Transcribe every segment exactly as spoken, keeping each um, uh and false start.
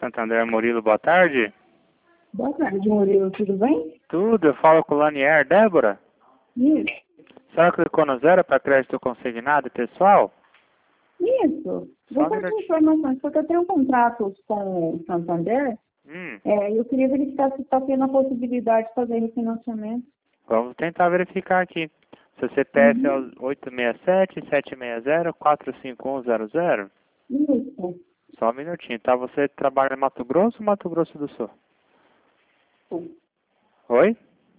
Santander Murilo, boa tarde. Boa tarde, Murilo. Tudo bem? Tudo, eu falo com o Lanier. Débora? Isso. Será que clicou no zero para crédito consignado pessoal? Isso. Só um Gostaria de minutinho. informações, porque eu tenho contratos com o Santander, Hum, é, eu queria verificar se está tendo a possibilidade de fazer refinanciamento. vamos tentar verificar aqui. Seu C P F é Uhum. o oito seis sete, sete seis zero, quatro cinco um zero zero? Isso. Só um minutinho, tá? Você trabalha em Mato Grosso ou Mato Grosso do Sul? Oi?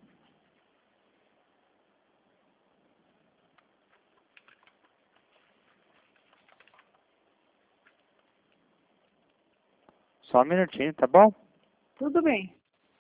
Só um minutinho, tá bom? Tudo bem.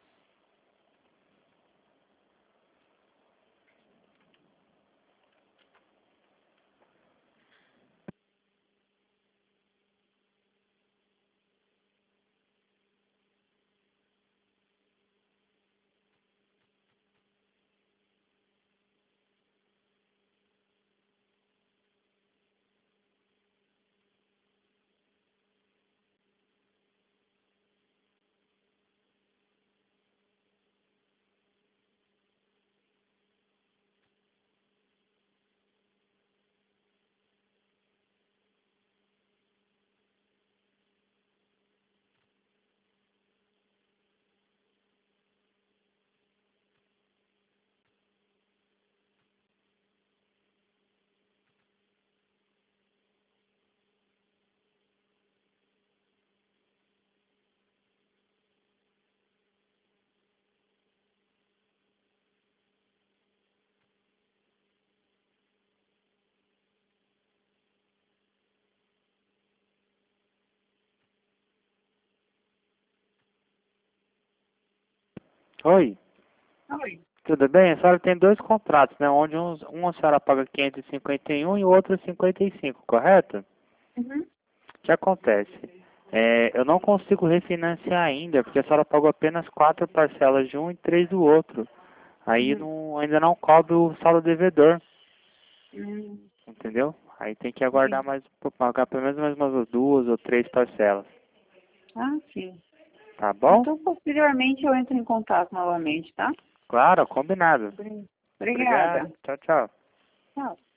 Oi, Oi. tudo bem? A senhora tem dois contratos, né? Onde um, um a senhora paga quinhentos e cinquenta e um e o outro cinquenta e cinco, correto? Uhum. O que acontece? É, eu não consigo refinanciar ainda, porque a senhora pagou apenas quatro parcelas de um e três do outro. Aí Uhum. não, ainda não cobre o saldo devedor, Hum, entendeu? Aí tem que aguardar entendi. mais, pagar pelo menos mais umas duas ou três parcelas, Ah, sim. tá bom? Então, posteriormente, eu entro em contato novamente, tá? Claro, combinado. Obri- Obrigado, Obrigada. tchau, tchau. Tchau.